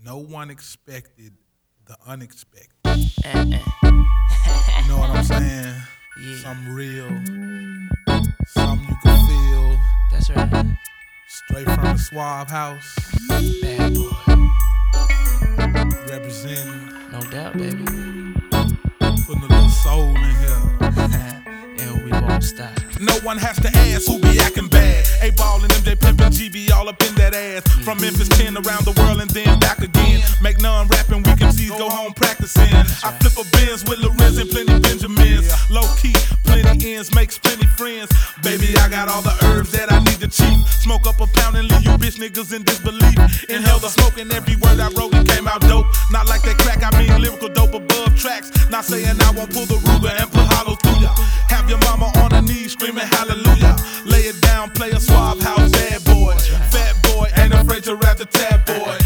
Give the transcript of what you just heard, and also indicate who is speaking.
Speaker 1: No one expected the unexpected.
Speaker 2: You
Speaker 1: know what I'm saying?
Speaker 2: Yeah.
Speaker 1: Something real, something you can feel.
Speaker 2: That's right.
Speaker 1: Straight from the Suave House.
Speaker 2: Bad boy.
Speaker 1: Representing.
Speaker 2: No doubt, baby.
Speaker 1: Putting a little soul in here.
Speaker 2: And we won't stop.
Speaker 1: No one has to ask who be acting bad. A-Ball and MJ Pimpin' GB all up in that ass. From Memphis 10 around the world and then back again. Make none rapping, weak MCs go home practicing. I flip a Benz with Lorenz and plenty Benjamins. Low key, plenty ends, makes plenty friends. Baby, I got all the herbs that I need to cheat. Smoke up a pound and leave you bitch niggas in disbelief. Inhale the smoke and every word I wrote it came out dope. Not like that crack, I mean lyrical dope above tracks. Not saying I won't pull the Ruger and put hollow through ya. Have your mama on her knees screaming hallelujah. Lay it down, play a Suave House, bad boy. Fat boy, ain't afraid to rap the tab boy.